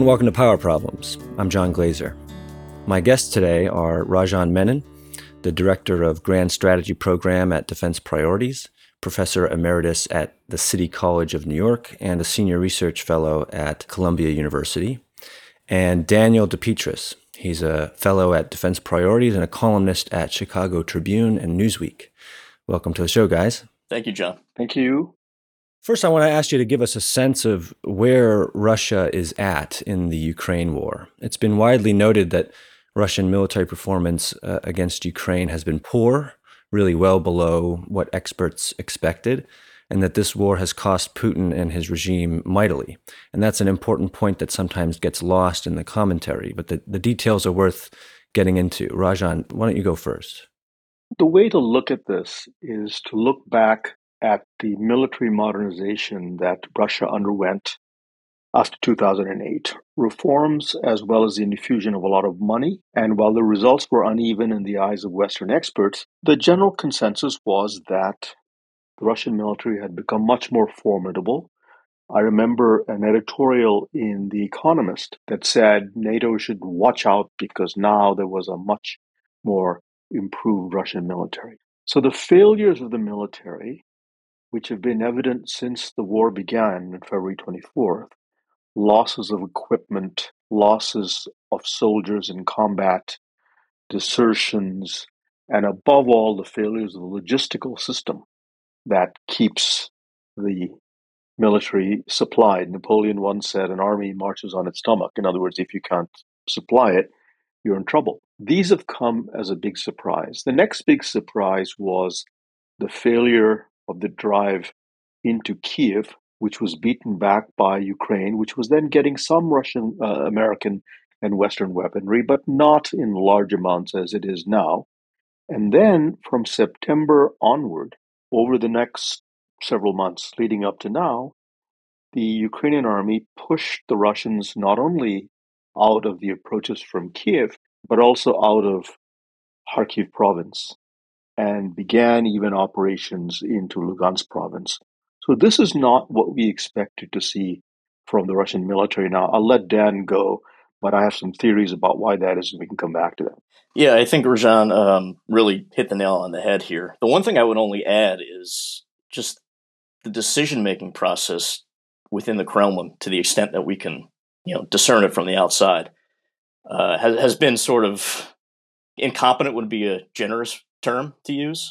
and welcome to Power Problems. I'm John Glazer. My guests today are Rajan Menon, the Director of Grand Strategy Program at Defense Priorities, Professor Emeritus at the City College of New York, and a Senior Research Fellow at Columbia University, and Daniel DePetris. He's a Fellow at Defense Priorities and a columnist at Chicago Tribune and Newsweek. Welcome to the show, guys. Thank you, John. Thank you. First, I want to ask you to give us a sense of where Russia is at in the Ukraine war. It's been widely noted that Russian military performance against Ukraine has been poor, really well below what experts expected, and that this war has cost Putin and his regime mightily. And that's an important point that sometimes gets lost in the commentary, but the details are worth getting into. Rajan, why don't you go first? The way to look at this is to look back at the military modernization that Russia underwent after 2008. Reforms, as well as the infusion of a lot of money. And while the results were uneven in the eyes of Western experts, the general consensus was that the Russian military had become much more formidable. I remember an editorial in The Economist that said NATO should watch out because now there was a much more improved Russian military. So the failures of the military, which have been evident since the war began on February 24th, losses of equipment, losses of soldiers in combat, desertions, and above all, the failures of the logistical system that keeps the military supplied. Napoleon once said an army marches on its stomach. In other words, if you can't supply it, you're in trouble. These have come as a big surprise. The next big surprise was the failure of the drive into Kiev, which was beaten back by Ukraine, which was then getting some Russian, American, and Western weaponry, but not in large amounts as it is now. And then from September onward, over the next several months leading up to now, the Ukrainian army pushed the Russians not only out of the approaches from Kiev, but also out of Kharkiv province, and began even operations into Lugansk province. So this is not what we expected to see from the Russian military. Now, I'll let Dan go, but I have some theories about why that is, and we can come back to that. Yeah, I think Rajan really hit the nail on the head here. The one thing I would only add is just the decision-making process within the Kremlin, to the extent that we can, discern it from the outside, has been sort of incompetent. Would be a generous term to use.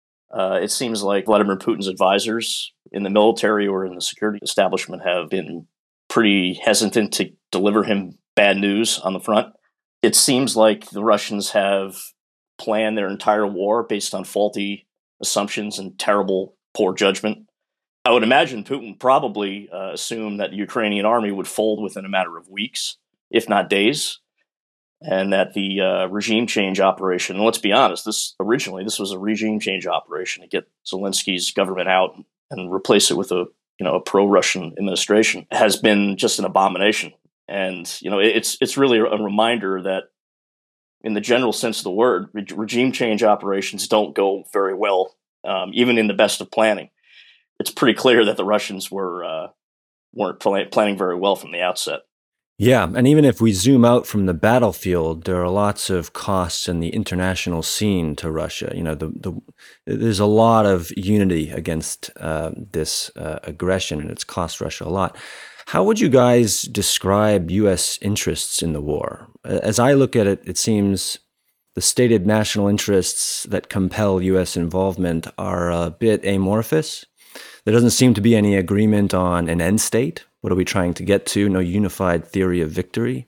It seems like Vladimir Putin's advisors in the military or in the security establishment have been pretty hesitant to deliver him bad news on the front. It seems like the Russians have planned their entire war based on faulty assumptions and terrible, poor judgment. I would imagine Putin probably assumed that the Ukrainian army would fold within a matter of weeks, if not days, and that the regime change operation, and let's be honest, this was a regime change operation to get Zelensky's government out and replace it with a pro-Russian administration, has been just an abomination. And it's really a reminder that, in the general sense of the word, regime change operations don't go very well, even in the best of planning. It's pretty clear that the Russians weren't planning very well from the outset. Yeah, and even if we zoom out from the battlefield, there are lots of costs in the international scene to Russia. There's a lot of unity against this aggression, and it's cost Russia a lot. How would you guys describe U.S. interests in the war? As I look at it, it seems the stated national interests that compel U.S. involvement are a bit amorphous. There doesn't seem to be any agreement on an end state. What are we trying to get to? No unified theory of victory.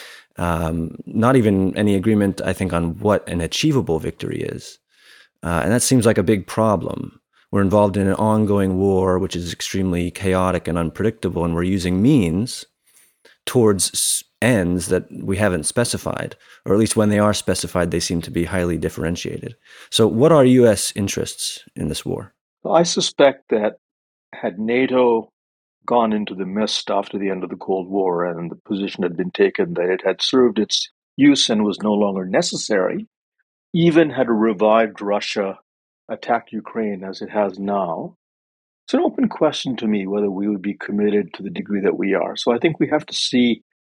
Not even any agreement, I think, on what an achievable victory is. And that seems like a big problem. We're involved in an ongoing war, which is extremely chaotic and unpredictable, and we're using means towards ends that we haven't specified, or at least when they are specified, they seem to be highly differentiated. So what are U.S. interests in this war? I suspect that had NATO gone into the mist after the end of the Cold War and the position had been taken that it had served its use and was no longer necessary, even had a revived Russia attacked Ukraine as it has now, it's an open question to me whether we would be committed to the degree that we are. So I think we have to see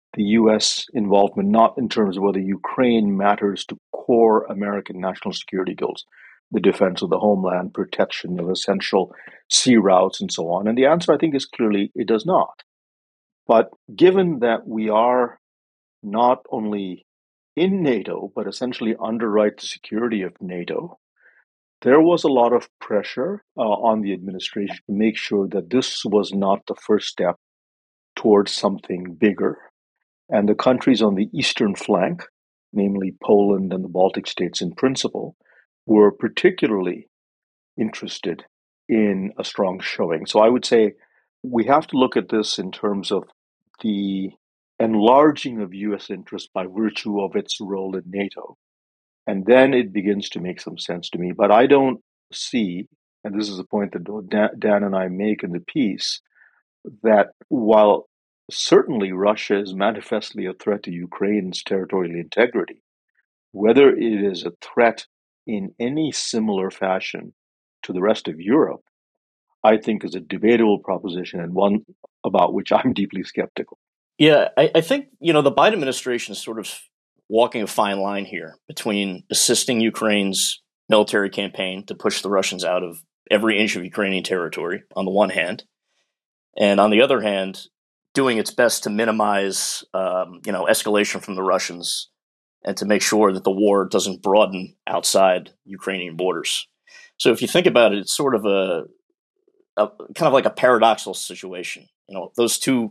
the U.S. involvement, not in terms of whether Ukraine matters to core American national security goals, the defense of the homeland, protection of essential sea routes, and so on. And the answer, I think, is clearly it does not. But given that we are not only in NATO, but essentially underwrite the security of NATO, there was a lot of pressure on the administration to make sure that this was not the first step towards something bigger. And the countries on the eastern flank, namely Poland and the Baltic states in principle, were particularly interested in a strong showing. So I would say we have to look at this in terms of the enlarging of US interest by virtue of its role in NATO. And then it begins to make some sense to me. But I don't see, and this is a point that Dan and I make in the piece, that while certainly Russia is manifestly a threat to Ukraine's territorial integrity, whether it is a threat in any similar fashion to the rest of Europe, I think is a debatable proposition and one about which I'm deeply skeptical. Yeah, I think, the Biden administration is sort of walking a fine line here between assisting Ukraine's military campaign to push the Russians out of every inch of Ukrainian territory on the one hand, and on the other hand, doing its best to minimize, escalation from the Russians and to make sure that the war doesn't broaden outside Ukrainian borders. So if you think about it, it's sort of a kind of like a paradoxical situation. Those two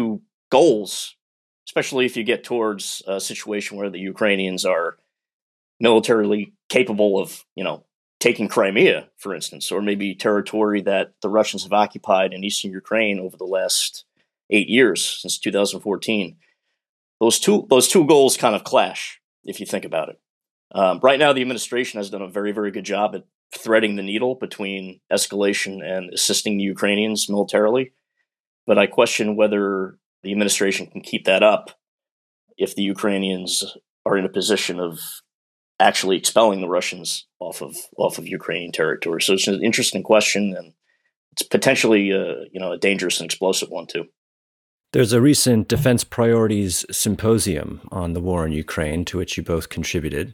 goals, especially if you get towards a situation where the Ukrainians are militarily capable of, taking Crimea, for instance, or maybe territory that the Russians have occupied in eastern Ukraine over the last 8 years, since 2014. Those two goals kind of clash, if you think about it. Right now, the administration has done a very, very good job at threading the needle between escalation and assisting the Ukrainians militarily. But I question whether the administration can keep that up if the Ukrainians are in a position of actually expelling the Russians off of Ukrainian territory. So it's an interesting question, and it's potentially a dangerous and explosive one too. There's a recent Defense Priorities Symposium on the war in Ukraine, to which you both contributed.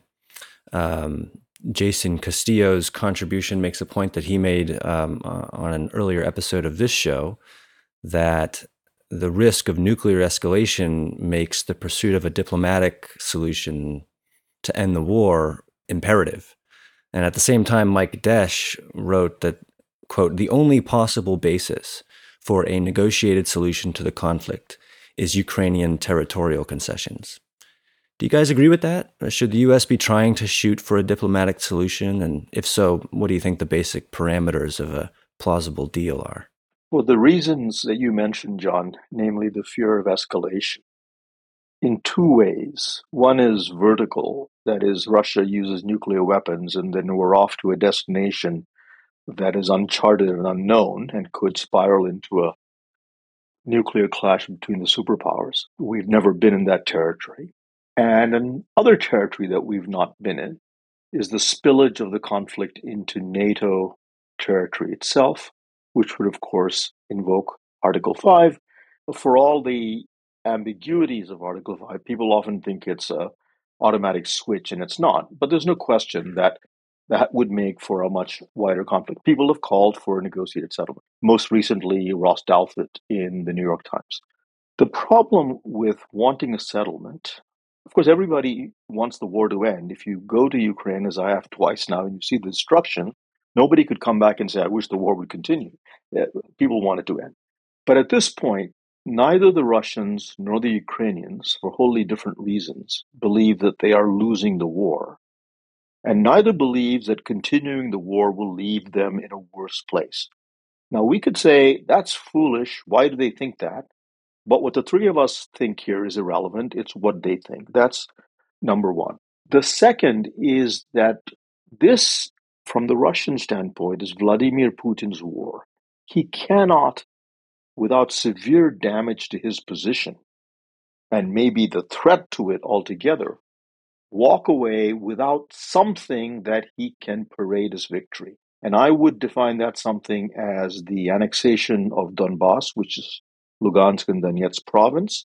Jason Castillo's contribution makes a point that he made on an earlier episode of this show, that the risk of nuclear escalation makes the pursuit of a diplomatic solution to end the war imperative. And at the same time, Mike Desch wrote that, quote, "The only possible basis for a negotiated solution to the conflict is Ukrainian territorial concessions." Do you guys agree with that? Or should the U.S. be trying to shoot for a diplomatic solution? And if so, what do you think the basic parameters of a plausible deal are? Well, the reasons that you mentioned, John, namely the fear of escalation, in two ways. One is vertical, that is, Russia uses nuclear weapons and then we're off to a destination that is uncharted and unknown and could spiral into a nuclear clash between the superpowers. We've never been in that territory. And another territory that we've not been in is the spillage of the conflict into NATO territory itself, which would, of course, invoke Article 5. For all the ambiguities of Article 5, people often think it's an automatic switch, and it's not. But there's no question that that would make for a much wider conflict. People have called for a negotiated settlement. Most recently, Ross Douthat in the New York Times. The problem with wanting a settlement, of course, everybody wants the war to end. If you go to Ukraine, as I have twice now, and you see the destruction, nobody could come back and say, I wish the war would continue. People want it to end. But at this point, neither the Russians nor the Ukrainians, for wholly different reasons, believe that they are losing the war. And neither believes that continuing the war will leave them in a worse place. Now, we could say, that's foolish. Why do they think that? But what the three of us think here is irrelevant. It's what they think. That's number one. The second is that this, from the Russian standpoint, is Vladimir Putin's war. He cannot, without severe damage to his position, and maybe the threat to it altogether, walk away without something that he can parade as victory. And I would define that something as the annexation of Donbass, which is Lugansk and Donetsk province,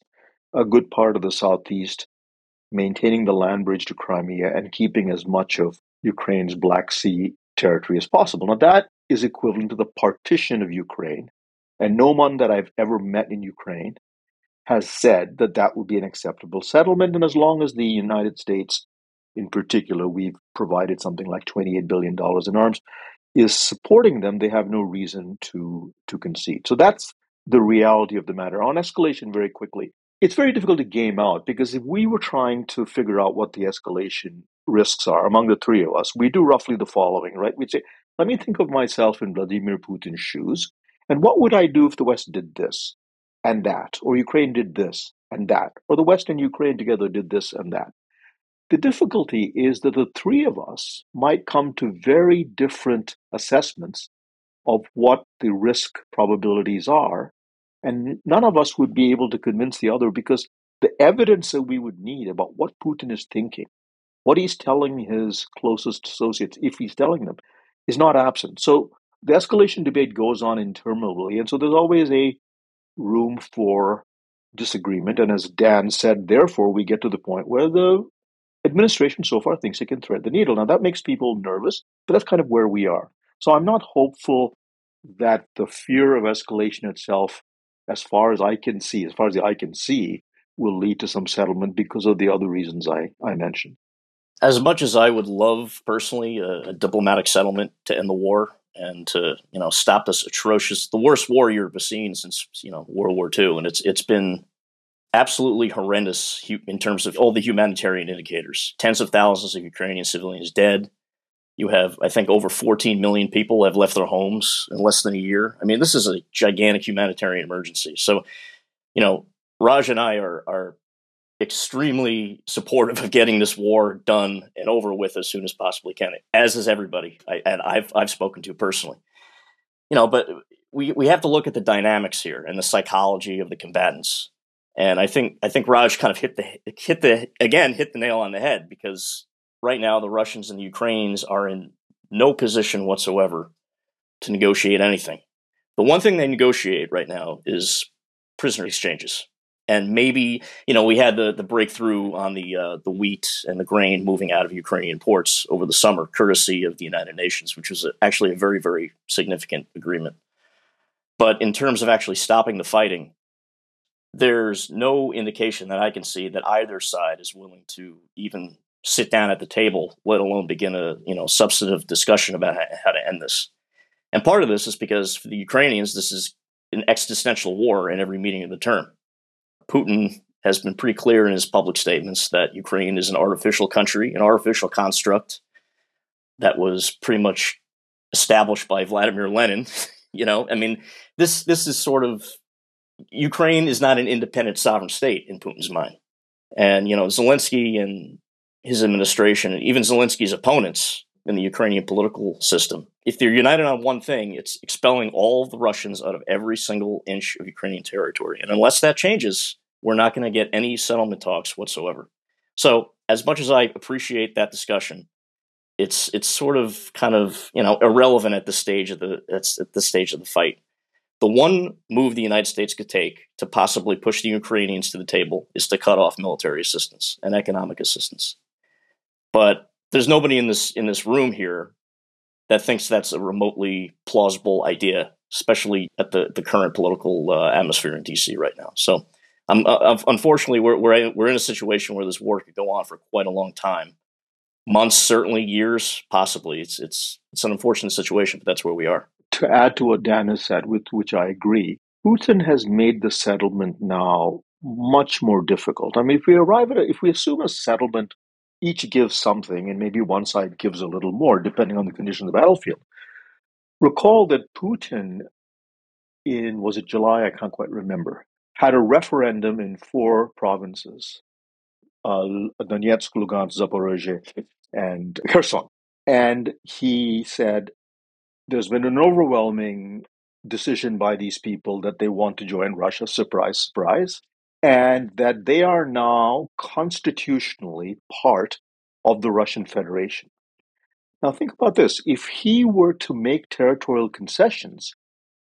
a good part of the southeast, maintaining the land bridge to Crimea, and keeping as much of Ukraine's Black Sea territory as possible. Now, that is equivalent to the partition of Ukraine. And no one that I've ever met in Ukraine has said that that would be an acceptable settlement. And as long as the United States, in particular, we've provided something like $28 billion in arms, is supporting them, they have no reason to concede. So that's the reality of the matter. On escalation, very quickly, it's very difficult to game out because if we were trying to figure out what the escalation risks are among the three of us, we do roughly the following, right? We'd say, let me think of myself in Vladimir Putin's shoes, and what would I do if the West did this and that, or Ukraine did this and that, or the West and Ukraine together did this and that? The difficulty is that the three of us might come to very different assessments of what the risk probabilities are, and none of us would be able to convince the other because the evidence that we would need about what Putin is thinking, what he's telling his closest associates, if he's telling them, is not absent. So the escalation debate goes on interminably, and so there's always a room for disagreement. And as Dan said, therefore, we get to the point where the administration so far thinks it can thread the needle. Now, that makes people nervous, but that's kind of where we are. So I'm not hopeful that the fear of escalation itself, as far as I can see, as far as the eye can see, will lead to some settlement because of the other reasons I mentioned. As much as I would love personally a diplomatic settlement to end the war and to stop this atrocious, the worst war Europe has seen since World War II, and it's been absolutely horrendous in terms of all the humanitarian indicators. Tens of thousands of Ukrainian civilians dead. You have, I think, over 14 million people have left their homes in less than a year. I mean, this is a gigantic humanitarian emergency. So, Raj and I are extremely supportive of getting this war done and over with as soon as possibly can, as is everybody I've spoken to personally. But we have to look at the dynamics here and the psychology of the combatants. And I think Raj kind of hit the nail on the head, because right now the Russians and the Ukrainians are in no position whatsoever to negotiate anything. The one thing they negotiate right now is prisoner exchanges. And maybe, we had the breakthrough on the wheat and the grain moving out of Ukrainian ports over the summer, courtesy of the United Nations, which was actually a very, very significant agreement. But in terms of actually stopping the fighting, there's no indication that I can see that either side is willing to even sit down at the table, let alone begin a substantive discussion about how to end this. And part of this is because for the Ukrainians, this is an existential war in every meaning of the term. Putin has been pretty clear in his public statements that Ukraine is an artificial country, an artificial construct that was pretty much established by Vladimir Lenin. This is sort of, Ukraine is not an independent sovereign state in Putin's mind. And, Zelensky and his administration, and even Zelensky's opponents in the Ukrainian political system, if they're united on one thing, it's expelling all the Russians out of every single inch of Ukrainian territory. And unless that changes, we're not going to get any settlement talks whatsoever. So as much as I appreciate that discussion, it's sort of kind of, irrelevant at this stage of the fight. The one move the United States could take to possibly push the Ukrainians to the table is to cut off military assistance and economic assistance. But there's nobody in this room here that thinks that's a remotely plausible idea, especially at the current political atmosphere in DC right now. So, unfortunately, we're in a situation where this war could go on for quite a long time, months, certainly years, possibly. It's an unfortunate situation, but that's where we are. To add to what Dan has said, with which I agree, Putin has made the settlement now much more difficult. I mean, if we assume a settlement, each gives something, and maybe one side gives a little more, depending on the condition of the battlefield. Recall that Putin, was it July? I can't quite remember, had a referendum in 4 provinces, Donetsk, Lugansk, Zaporozhye, and Kherson. And he said, there's been an overwhelming decision by these people that they want to join Russia, surprise, surprise, and that they are now constitutionally part of the Russian Federation. Now think about this. If he were to make territorial concessions,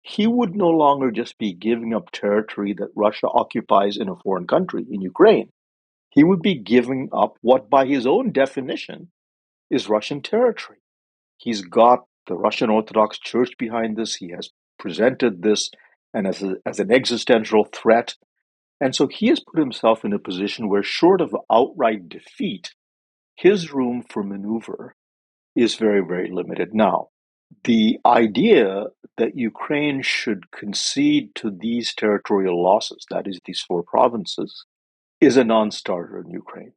he would no longer just be giving up territory that Russia occupies in a foreign country, in Ukraine. He would be giving up what, by his own definition, is Russian territory. He's got the Russian Orthodox Church behind this. He has presented this and as an existential threat. And so he has put himself in a position where, short of outright defeat, his room for maneuver is very, very limited. Now, the idea that Ukraine should concede to these territorial losses, that is, these four provinces, is a non starter in Ukraine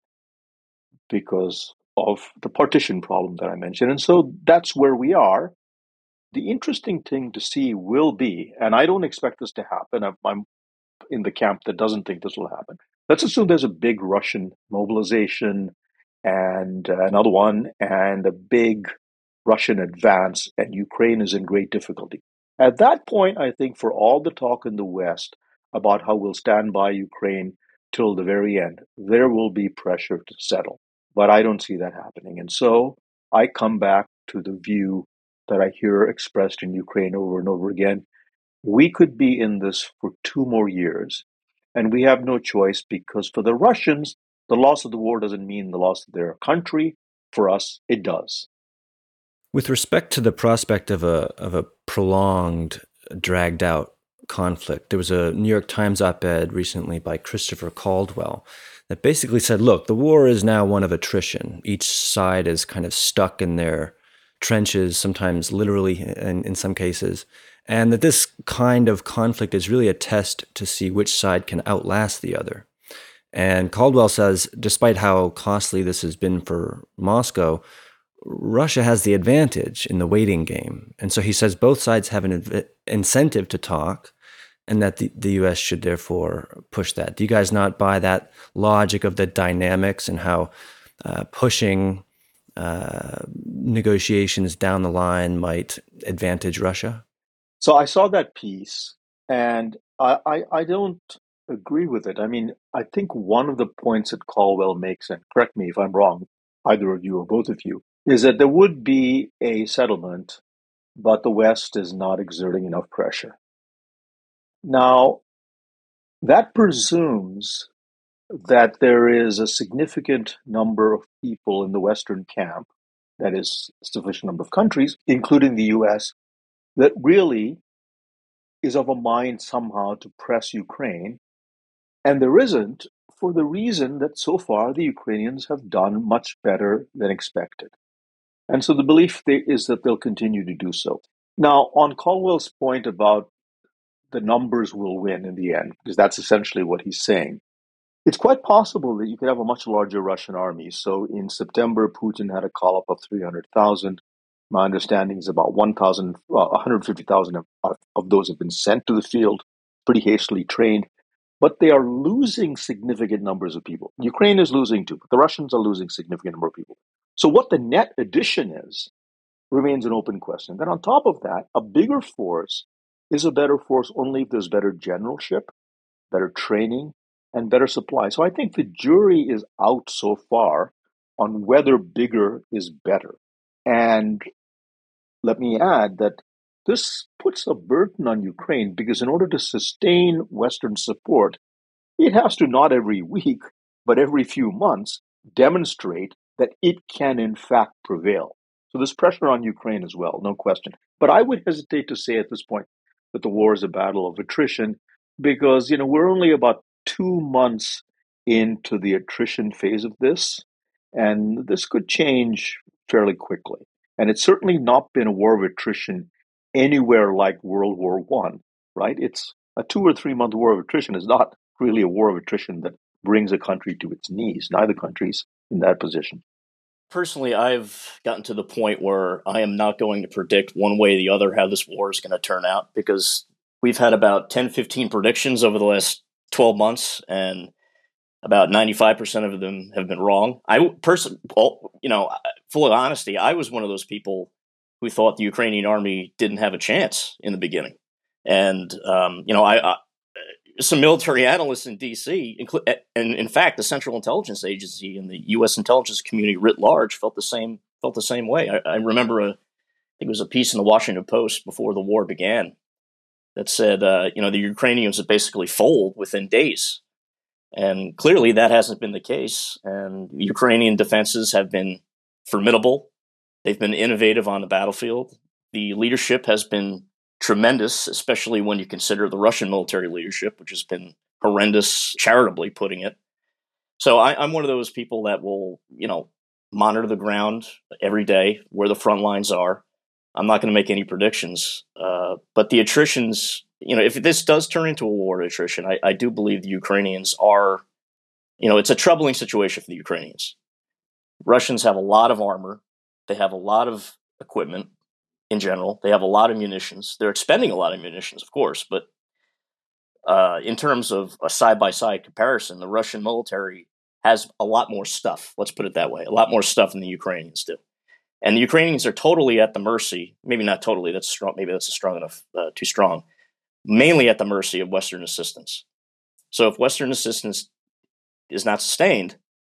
because of the partition problem that I mentioned. And so that's where we are. The interesting thing to see will be, and I don't expect this to happen, I'm in the camp that doesn't think this will happen. Let's assume there's a big Russian mobilization and another one and a big Russian advance, and Ukraine is in great difficulty. At that point, I think for all the talk in the West about how we'll stand by Ukraine till the very end, there will be pressure to settle. But I don't see that happening. And so I come back to the view that I hear expressed in Ukraine over and over again. We could be in this for 2 more years, and we have no choice because for the Russians, the loss of the war doesn't mean the loss of their country. For us, it does. With respect to the prospect of a prolonged, dragged out conflict, there was a New York Times op-ed recently by Christopher Caldwell that basically said, look, the war is now one of attrition. Each side is kind of stuck in their trenches, sometimes literally in some cases, and that this kind of conflict is really a test to see which side can outlast the other. And Caldwell says, despite how costly this has been for Moscow, Russia has the advantage in the waiting game. And so he says both sides have an incentive to talk and that the U.S. should therefore push that. Do you guys not buy that logic of the dynamics and how pushing negotiations down the line might advantage Russia? So I saw that piece, and I don't agree with it. I mean, I think one of the points that Caldwell makes, and correct me if I'm wrong, either of you or both of you, is that there would be a settlement, but the West is not exerting enough pressure. Now, that presumes that there is a significant number of people in the Western camp, that is, a sufficient number of countries, including the US, that really is of a mind somehow to press Ukraine. And there isn't, for the reason that so far the Ukrainians have done much better than expected. And so the belief is that they'll continue to do so. Now, on Caldwell's point about the numbers will win in the end, because that's essentially what he's saying, it's quite possible that you could have a much larger Russian army. So in September, Putin had a call-up of 300,000. My understanding is about 150,000 of those have been sent to the field, pretty hastily trained. But they are losing significant numbers of people. Ukraine is losing too, but the Russians are losing significant number of people. So what the net addition is remains an open question. Then on top of that, a bigger force is a better force only if there's better generalship, better training, and better supply. So I think the jury is out so far on whether bigger is better. And let me add that this puts a burden on Ukraine because in order to sustain Western support, it has to not every week, but every few months demonstrate that it can in fact prevail. So there's pressure on Ukraine as well, no question. But I would hesitate to say at this point that the war is a battle of attrition because, we're only about 2 months into the attrition phase of this, and this could change fairly quickly. And it's certainly not been a war of attrition anywhere like World War One, right? It's a 2 or 3 month war of attrition is not really a war of attrition that brings a country to its knees. Neither country's in that position. Personally, I've gotten to the point where I am not going to predict one way or the other how this war is going to turn out because we've had about 10, 15 predictions over the last 12 months, and about 95% of them have been wrong. Full of honesty, I was one of those people who thought the Ukrainian army didn't have a chance in the beginning. And, some military analysts in D.C., and in fact, the Central Intelligence Agency and the U.S. intelligence community writ large felt the same way. I remember, I think it was a piece in the Washington Post before the war began that said, the Ukrainians would basically fold within days. And clearly that hasn't been the case. And Ukrainian defenses have been formidable. They've been innovative on the battlefield. The leadership has been tremendous, especially when you consider the Russian military leadership, which has been horrendous, charitably putting it. So I'm one of those people that will, monitor the ground every day, where the front lines are. I'm not going to make any predictions. But the attritions, if this does turn into a war attrition, I do believe the Ukrainians are, it's a troubling situation for the Ukrainians. Russians have a lot of armor. They have a lot of equipment in general. They have a lot of munitions. They're expending a lot of munitions, of course. But in terms of a side-by-side comparison, the Russian military has a lot more stuff. Let's put it that way. A lot more stuff than the Ukrainians do. And the Ukrainians are totally at the mercy, maybe not totally, that's strong, maybe that's too strong, mainly at the mercy of Western assistance. So if Western assistance is not sustained,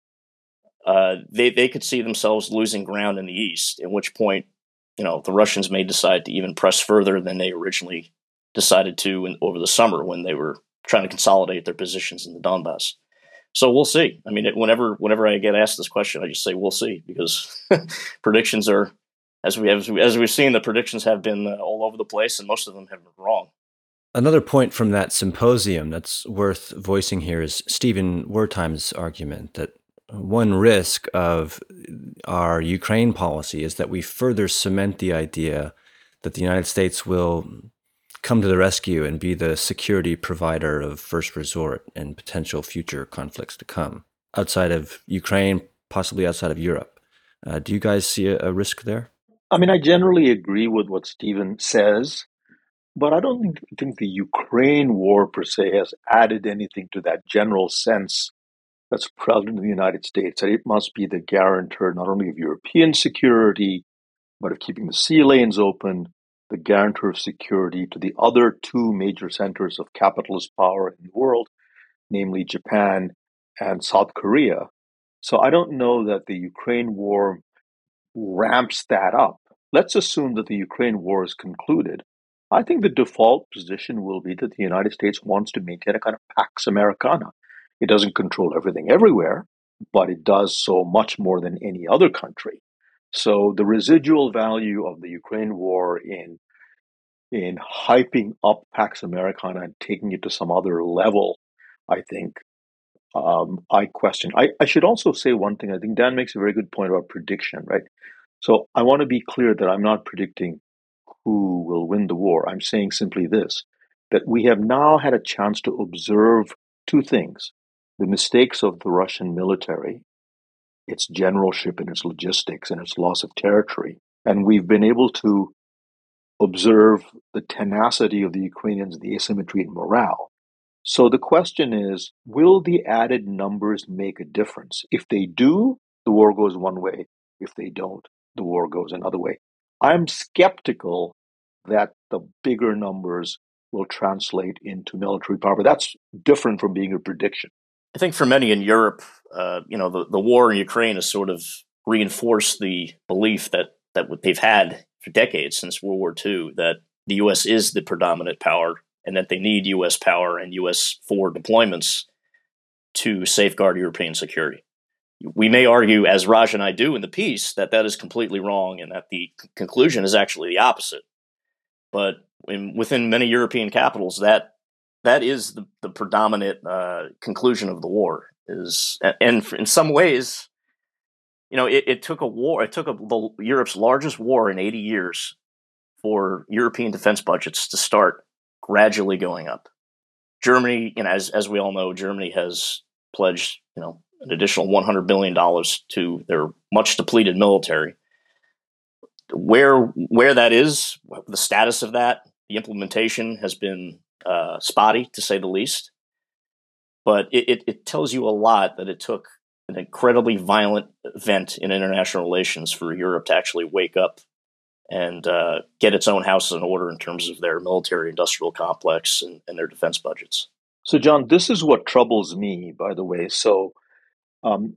they could see themselves losing ground in the east, at which point, the Russians may decide to even press further than they originally decided to over the summer when they were trying to consolidate their positions in the Donbass. So we'll see. I mean, whenever I get asked this question, I just say we'll see, because predictions are, as we've seen, the predictions have been all over the place, and most of them have been wrong. Another point from that symposium that's worth voicing here is Stephen Wertheim's argument that one risk of our Ukraine policy is that we further cement the idea that the United States will come to the rescue and be the security provider of first resort in potential future conflicts to come outside of Ukraine, possibly outside of Europe. Do you guys see a risk there? I mean, I generally agree with what Stephen says, but I don't think the Ukraine war per se has added anything to that general sense that's prevalent in the United States, that it must be the guarantor not only of European security, but of keeping the sea lanes open, the guarantor of security to the other two major centers of capitalist power in the world, namely Japan and South Korea. So I don't know that the Ukraine war ramps that up. Let's assume that the Ukraine war is concluded. I think the default position will be that the United States wants to maintain a kind of Pax Americana. It doesn't control everything everywhere, but it does so much more than any other country. So the residual value of the Ukraine war in hyping up Pax Americana and taking it to some other level, I think, I question. I should also say one thing. I think Dan makes a very good point about prediction, right? So I want to be clear that I'm not predicting who will win the war. I'm saying simply this, that we have now had a chance to observe two things: the mistakes of the Russian military, its generalship and its logistics and its loss of territory. And we've been able to observe the tenacity of the Ukrainians, the asymmetry in morale. So the question is, will the added numbers make a difference? If they do, the war goes one way. If they don't, the war goes another way. I'm skeptical that the bigger numbers will translate into military power. But that's different from being a prediction. I think for many in Europe, the war in Ukraine has sort of reinforced the belief that what they've had for decades since World War II, that the U.S. is the predominant power and that they need U.S. power and U.S. forward deployments to safeguard European security. We may argue, as Raj and I do in the piece, that is completely wrong and that the conclusion is actually the opposite. But within many European capitals, that is the predominant conclusion of the war. And in some ways, it took a war. It took Europe's largest war in 80 years for European defense budgets to start gradually going up. Germany, as we all know, Germany has pledged, an additional $100 billion to their much depleted military. Where that is, the status of that, the implementation has been spotty, to say the least. But it tells you a lot that it took an incredibly violent event in international relations for Europe to actually wake up and get its own house in order in terms of their military-industrial complex and their defense budgets. So, John, this is what troubles me, by the way. So, on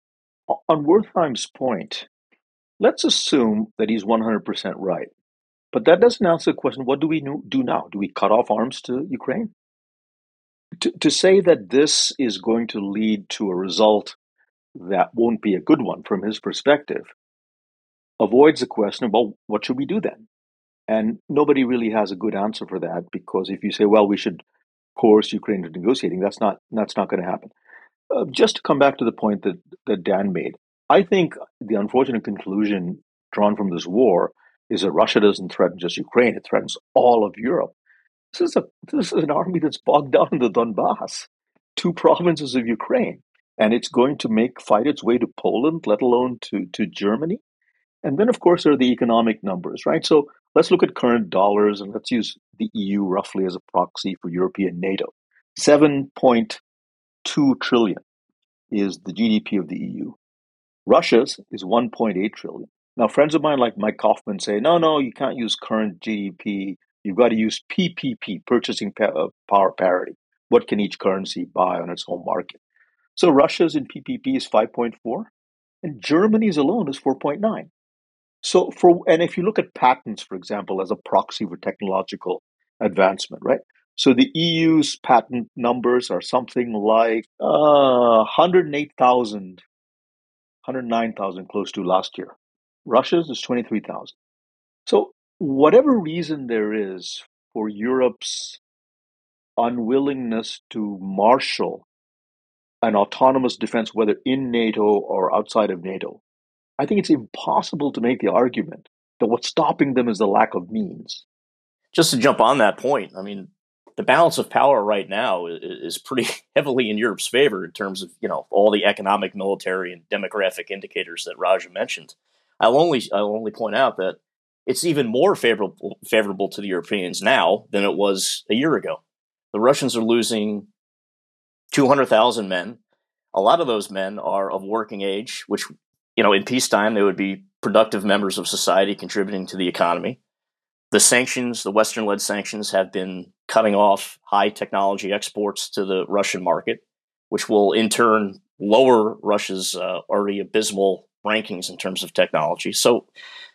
Wertheim's point, let's assume that he's 100% right. But that doesn't answer the question, what do we do now? Do we cut off arms to Ukraine? To say that this is going to lead to a result that won't be a good one from his perspective avoids the question of, well, what should we do then? And nobody really has a good answer for that, because if you say, well, we should coerce Ukraine into negotiating, that's not going to happen. Just to come back to the point that Dan made, I think the unfortunate conclusion drawn from this war is that Russia doesn't threaten just Ukraine; it threatens all of Europe. This is an army that's bogged down in the Donbass, two provinces of Ukraine, and it's going to fight its way to Poland, let alone to Germany. And then, of course, there are the economic numbers, right? So let's look at current dollars, and let's use the EU roughly as a proxy for European NATO. 7.2 trillion is the GDP of the EU. Russia's is 1.8 trillion. Now, friends of mine like Mike Kaufman say, no, you can't use current GDP. You've got to use PPP, purchasing power parity. What can each currency buy on its home market? So Russia's in PPP is 5.4, and Germany's alone is 4.9. So and if you look at patents, for example, as a proxy for technological advancement, right? So the EU's patent numbers are something like 108,000, 109,000 close to last year. Russia's is 23,000. So whatever reason there is for Europe's unwillingness to marshal an autonomous defense, whether in NATO or outside of NATO, I think it's impossible to make the argument that what's stopping them is the lack of means. Just to jump on that point, I mean, the balance of power right now is pretty heavily in Europe's favor in terms of, all the economic, military, and demographic indicators that Raja mentioned. I'll only point out that it's even more favorable to the Europeans now than it was a year ago. The Russians are losing 200,000 men. A lot of those men are of working age, which, in peacetime, they would be productive members of society contributing to the economy. The sanctions, the Western-led sanctions, have been cutting off high technology exports to the Russian market, which will in turn lower Russia's already abysmal rankings in terms of technology. So,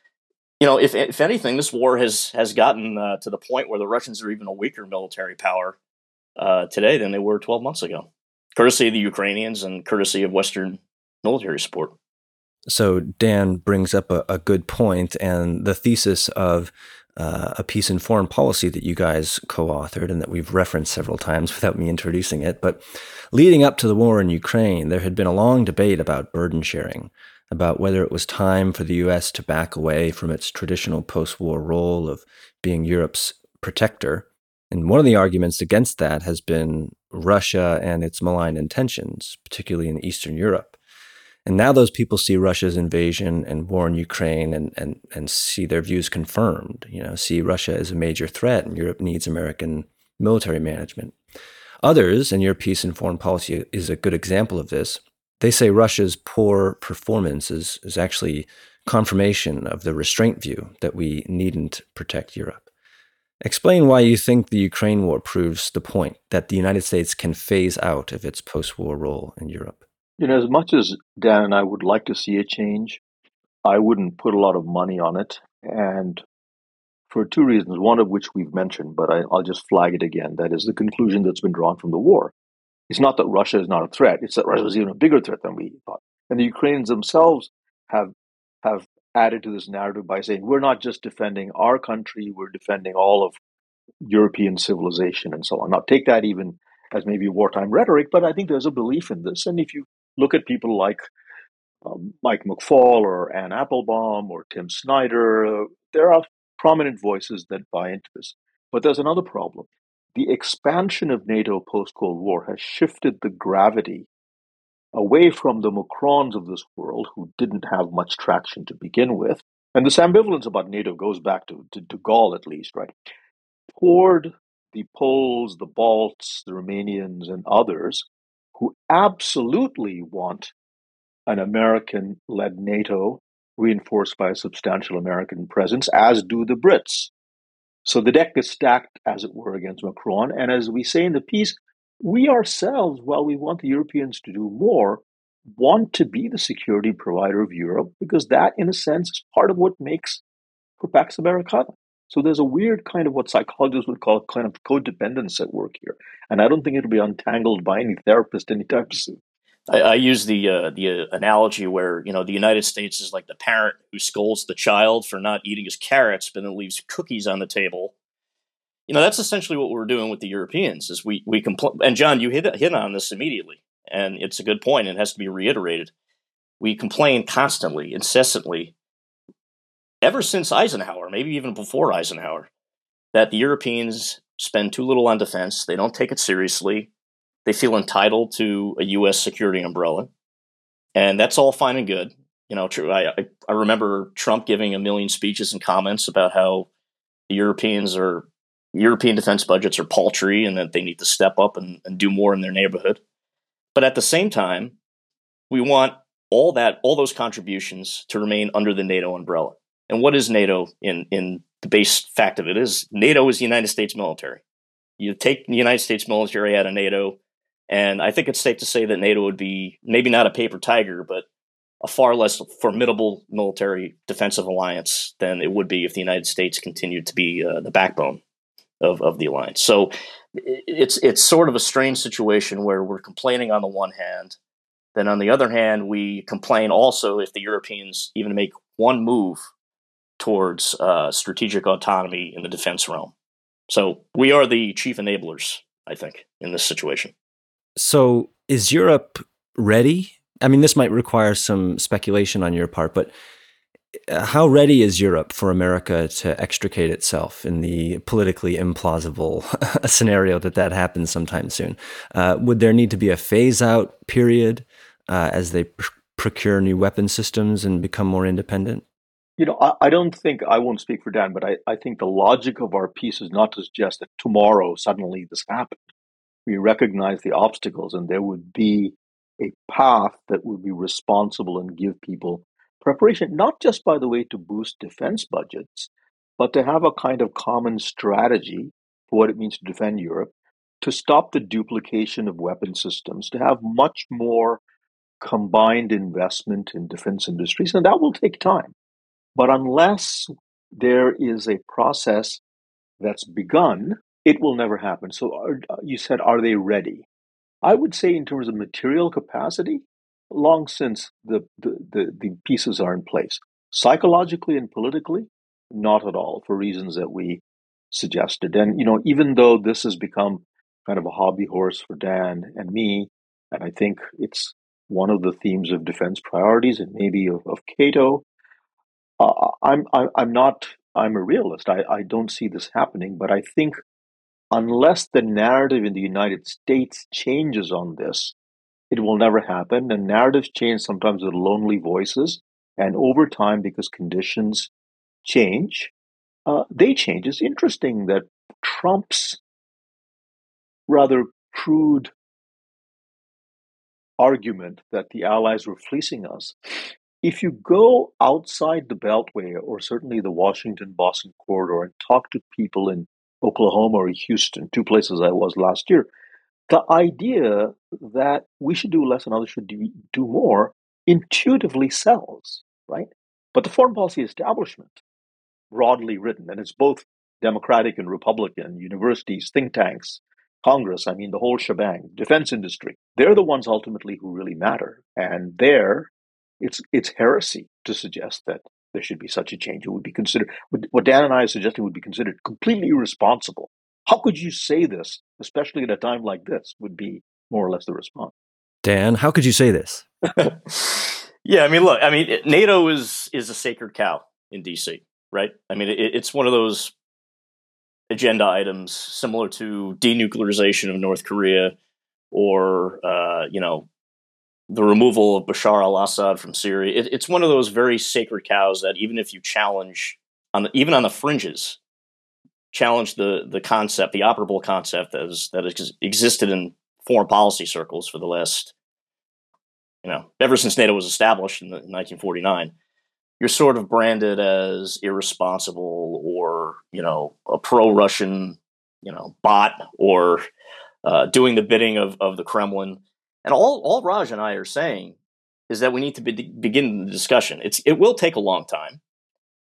if anything, this war has gotten to the point where the Russians are even a weaker military power today than they were 12 months ago, courtesy of the Ukrainians and courtesy of Western military support. So Dan brings up a good point, and the thesis of a piece in foreign policy that you guys co-authored and that we've referenced several times without me introducing it. But leading up to the war in Ukraine, there had been a long debate about burden sharing, about whether it was time for the U.S. to back away from its traditional post-war role of being Europe's protector. And one of the arguments against that has been Russia and its malign intentions, particularly in Eastern Europe. And now those people see Russia's invasion and war in Ukraine and see their views confirmed, see Russia as a major threat, and Europe needs American military management. Others, and your piece in foreign policy is a good example of this, they say Russia's poor performance is actually confirmation of the restraint view that we needn't protect Europe. Explain why you think the Ukraine war proves the point that the United States can phase out of its post-war role in Europe. As much as Dan and I would like to see a change, I wouldn't put a lot of money on it. And for two reasons, one of which we've mentioned, but I'll just flag it again. That is the conclusion that's been drawn from the war. It's not that Russia is not a threat. It's that Russia is even a bigger threat than we thought. And the Ukrainians themselves have added to this narrative by saying, we're not just defending our country, we're defending all of European civilization and so on. Now, take that even as maybe wartime rhetoric, but I think there's a belief in this. And if you look at people like Mike McFaul or Ann Applebaum or Tim Snyder, there are prominent voices that buy into this. But there's another problem. The expansion of NATO post-Cold War has shifted the gravity away from the Macrons of this world, who didn't have much traction to begin with. And this ambivalence about NATO goes back to de Gaulle, at least, right? Toward the Poles, the Balts, the Romanians, and others who absolutely want an American-led NATO reinforced by a substantial American presence, as do the Brits. So the deck is stacked, as it were, against Macron. And as we say in the piece, we ourselves, while we want the Europeans to do more, want to be the security provider of Europe, because that, in a sense, is part of what makes for Pax Americana. So there's a weird kind of what psychologists would call kind of codependence at work here. And I don't think it'll be untangled by any therapist anytime soon. I use the analogy where the United States is like the parent who scolds the child for not eating his carrots, but then leaves cookies on the table. That's essentially what we're doing with the Europeans. Is we complain, and John, you hit on this immediately, and it's a good point. And it has to be reiterated. We complain constantly, incessantly, ever since Eisenhower, maybe even before Eisenhower, that the Europeans spend too little on defense. They don't take it seriously. They feel entitled to a U.S. security umbrella, and that's all fine and good. I remember Trump giving a million speeches and comments about how the European defense budgets are paltry and that they need to step up and do more in their neighborhood. But at the same time, we want all those contributions to remain under the NATO umbrella. And what is NATO in the base fact of it is NATO is the United States military. You take the United States military out of NATO, and I think it's safe to say that NATO would be maybe not a paper tiger, but a far less formidable military defensive alliance than it would be if the United States continued to be the backbone of the alliance. So it's sort of a strange situation where we're complaining on the one hand, then on the other hand, we complain also if the Europeans even make one move towards strategic autonomy in the defense realm. So we are the chief enablers, I think, in this situation. So is Europe ready? I mean, this might require some speculation on your part, but how ready is Europe for America to extricate itself in the politically implausible scenario that happens sometime soon? Would there need to be a phase-out period as they procure new weapon systems and become more independent? I don't think, I won't speak for Dan, but I think the logic of our piece is not to suggest that tomorrow suddenly this happened. We recognize the obstacles, and there would be a path that would be responsible and give people preparation, not just, by the way, to boost defense budgets, but to have a kind of common strategy for what it means to defend Europe, to stop the duplication of weapon systems, to have much more combined investment in defense industries, and that will take time. But unless there is a process that's begun, it will never happen. So you said, are they ready? I would say in terms of material capacity, long since the pieces are in place. Psychologically and politically, not at all, for reasons that we suggested. And, even though this has become kind of a hobby horse for Dan and me, and I think it's one of the themes of defense priorities and maybe of Cato, I'm a realist. I don't see this happening, but I think unless the narrative in the United States changes on this, it will never happen. And narratives change sometimes with lonely voices. And over time, because conditions change, they change. It's interesting that Trump's rather crude argument that the Allies were fleecing us, if you go outside the Beltway or certainly the Washington-Boston corridor and talk to people in Oklahoma or Houston, two places I was last year, the idea that we should do less and others should do more intuitively sells, right? But the foreign policy establishment, broadly written, and it's both Democratic and Republican, universities, think tanks, Congress, I mean, the whole shebang, defense industry, they're the ones ultimately who really matter. And it's heresy to suggest that there should be such a change. It would be considered, what Dan and I are suggesting would be considered completely irresponsible. How could you say this, especially at a time like this, would be more or less the response. Dan, how could you say this? Yeah, look, NATO is a sacred cow in DC, right? It's one of those agenda items similar to denuclearization of North Korea or, the removal of Bashar al-Assad from Syria. It's one of those very sacred cows that even if you challenge, even on the fringes, challenge the concept, the operable concept that has existed in foreign policy circles for the last, ever since NATO was established in 1949, you're sort of branded as irresponsible or, a pro-Russian, bot or doing the bidding of the Kremlin. And all Raj and I are saying is that we need to begin the discussion. It will take a long time.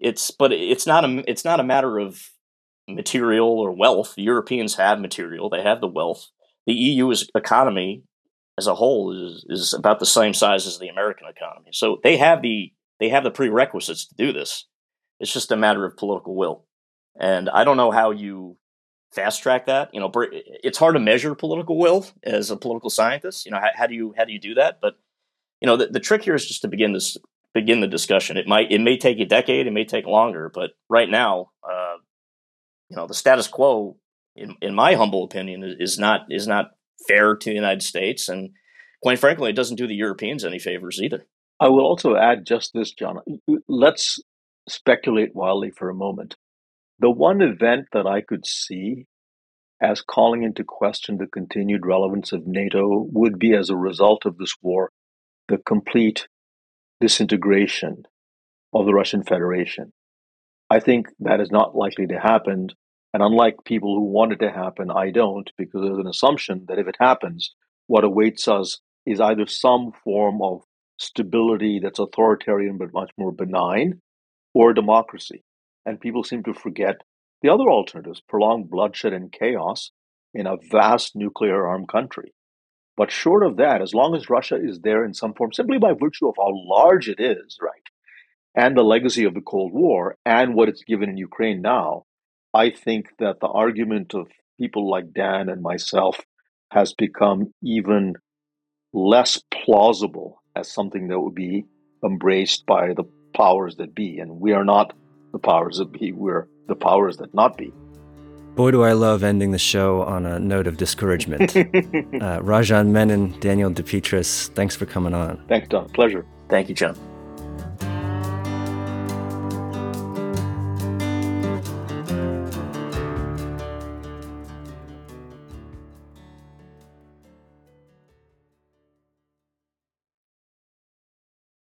it's not a matter of material or wealth. The Europeans have material; they have the wealth. The EU's economy as a whole is about the same size as the American economy, so they have the prerequisites to do this. It's just a matter of political will, and I don't know how you fast track that. It's hard to measure political will as a political scientist. How do you do that? But the trick here is just to begin the discussion. It may take a decade, it may take longer, but right now, the status quo, in my humble opinion, is not fair to the United States, and quite frankly, it doesn't do the Europeans any favors either. I will also add just this, John. Let's speculate wildly for a moment. The one event that I could see as calling into question the continued relevance of NATO would be, as a result of this war, the complete disintegration of the Russian Federation. I think that is not likely to happen. And unlike people who want it to happen, I don't, because there's an assumption that if it happens, what awaits us is either some form of stability that's authoritarian but much more benign, or democracy. And people seem to forget the other alternatives: prolonged bloodshed and chaos in a vast nuclear armed country. But short of that, as long as Russia is there in some form, simply by virtue of how large it is, right, and the legacy of the Cold War and what it's given in Ukraine now, I think that the argument of people like Dan and myself has become even less plausible as something that would be embraced by the powers that be. And we are not the powers that be, we're the powers that not be. Boy, do I love ending the show on a note of discouragement. Rajan Menon, Daniel DePetris, thanks for coming on. Thanks, Don. Pleasure. Thank you, John.